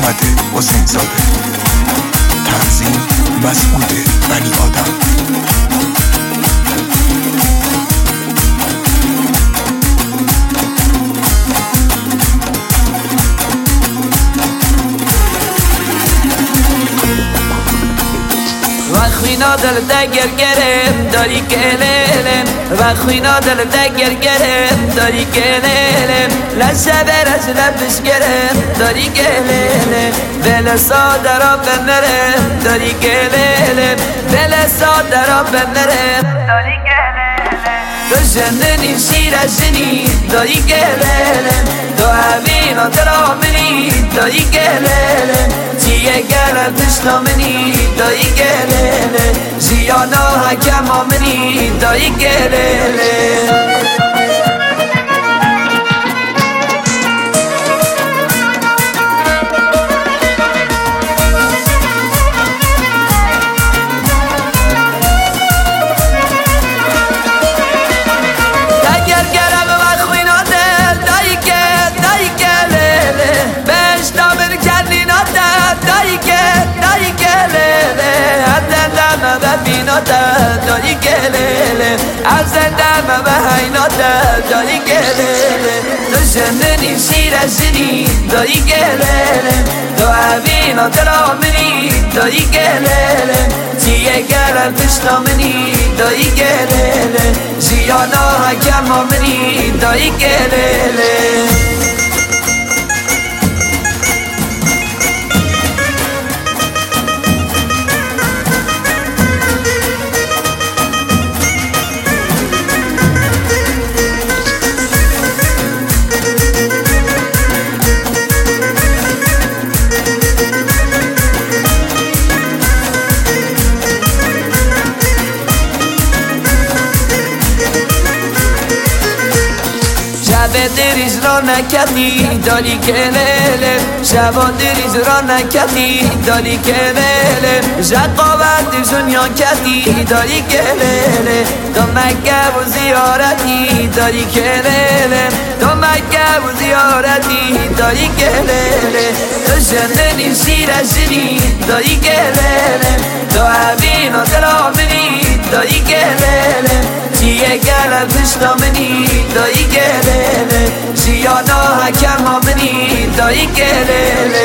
محمد حسین زاده. تنظیم مسعود بنی آدم. وخوینا دل دگر گرم داری گلم، وخوینا دل دگر گرم داری گلم، لسه برز لبش گرم داری گلم، دل سادرا بنرم داری گلم، دل سادرا بنرم داری گلم. تو جندنی شیر ازنی داری گلم، تو اوینا درامنی داری گلم، چیه گرم تشنامنی دایی گلله، زیانا حکم آمنی دایی گلله. داری گلله از زندم به حینات داری گلله، تو زندنی شیر ازنی داری گلله، تو اوینا درامنی داری گلله، چیه گرم تشنامنی داری گلله، زیانا حکم آمنی داری گلله. شب دریز را نکردی داری گلله، شبا دریز را نکردی داری گلله، شقاوت دنیا کردی داری گلله، تو مکه و زیارتی داری گلله، تو مکه و زیارتی داری گلله، تو جندنی شیر ازنی داری گلله، تو اوینا درامنی داری گلله، چیه گرم تشنامنی دایی گلله، زیانا حکم آمنی دایی گلله.